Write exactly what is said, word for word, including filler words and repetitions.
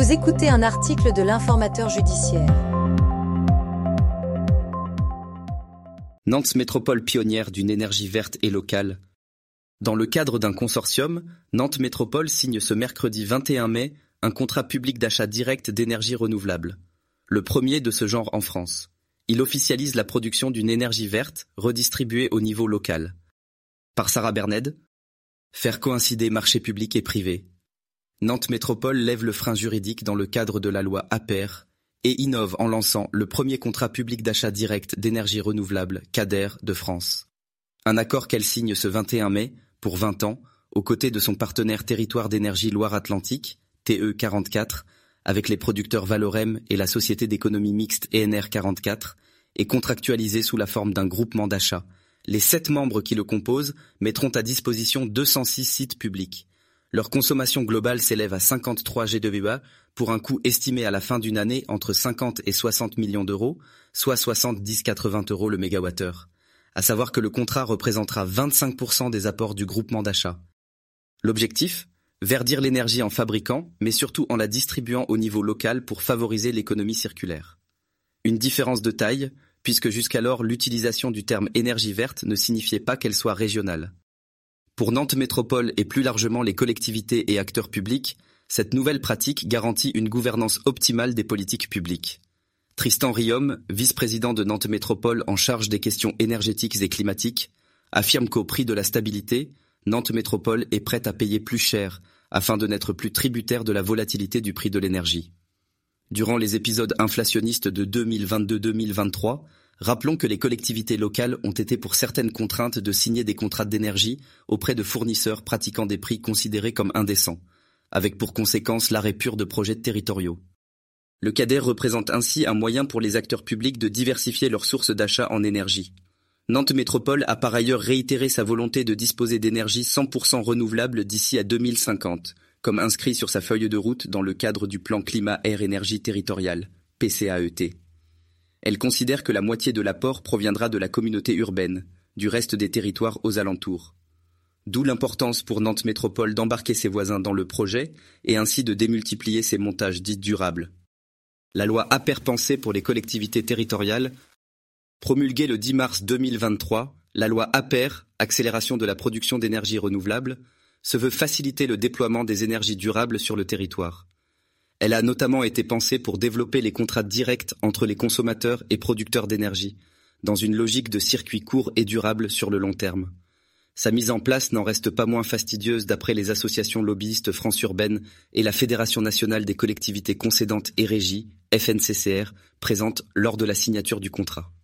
Vous écoutez un article de l'Informateur judiciaire. Nantes Métropole pionnière d'une énergie verte et locale. Dans le cadre d'un consortium, Nantes Métropole signe ce mercredi vingt et un mai un contrat public d'achat direct d'énergie renouvelable. Le premier de ce genre en France. Il officialise la production d'une énergie verte redistribuée au niveau local. Par Sarah Berned, faire coïncider marché public et privé. Nantes Métropole lève le frein juridique dans le cadre de la loi A P E R et innove en lançant le premier contrat public d'achat direct d'énergie renouvelable C A D E R de France. Un accord qu'elle signe ce vingt et un mai, pour vingt ans, aux côtés de son partenaire Territoire d'énergie Loire-Atlantique, T E quarante-quatre, avec les producteurs Valorem et la société d'économie mixte E N R quarante-quatre, est contractualisé sous la forme d'un groupement d'achat. Les sept membres qui le composent mettront à disposition deux cent six sites publics. Leur consommation globale s'élève à cinquante-trois gigawatts pour un coût estimé à la fin d'une année entre cinquante et soixante millions d'euros, soit soixante-dix à quatre-vingts euros le mégawattheure. À savoir que le contrat représentera vingt-cinq pour cent des apports du groupement d'achat. L'objectif ? Verdir l'énergie en fabriquant, mais surtout en la distribuant au niveau local pour favoriser l'économie circulaire. Une différence de taille, puisque jusqu'alors l'utilisation du terme énergie verte ne signifiait pas qu'elle soit régionale. Pour Nantes Métropole et plus largement les collectivités et acteurs publics, cette nouvelle pratique garantit une gouvernance optimale des politiques publiques. Tristan Riom, vice-président de Nantes Métropole en charge des questions énergétiques et climatiques, affirme qu'au prix de la stabilité, Nantes Métropole est prête à payer plus cher afin de n'être plus tributaire de la volatilité du prix de l'énergie. Durant les épisodes inflationnistes de deux mille vingt-deux deux mille vingt-trois, rappelons que les collectivités locales ont été pour certaines contraintes de signer des contrats d'énergie auprès de fournisseurs pratiquant des prix considérés comme indécents, avec pour conséquence l'arrêt pur de projets territoriaux. Le C A D E R représente ainsi un moyen pour les acteurs publics de diversifier leurs sources d'achat en énergie. Nantes Métropole a par ailleurs réitéré sa volonté de disposer d'énergie cent pour cent renouvelable d'ici à deux mille cinquante, comme inscrit sur sa feuille de route dans le cadre du plan climat-air-énergie territorial, P C A E T. Elle considère que la moitié de l'apport proviendra de la communauté urbaine, du reste des territoires aux alentours. D'où l'importance pour Nantes Métropole d'embarquer ses voisins dans le projet et ainsi de démultiplier ses montages dits durables. La loi A P E R pensée pour les collectivités territoriales, promulguée le dix mars deux mille vingt-trois, la loi A P E R, accélération de la production d'énergie renouvelable, se veut faciliter le déploiement des énergies durables sur le territoire. Elle a notamment été pensée pour développer les contrats directs entre les consommateurs et producteurs d'énergie, dans une logique de circuit court et durable sur le long terme. Sa mise en place n'en reste pas moins fastidieuse d'après les associations lobbyistes France Urbaine et la Fédération nationale des collectivités concédantes et régies, F N C C R, présente lors de la signature du contrat.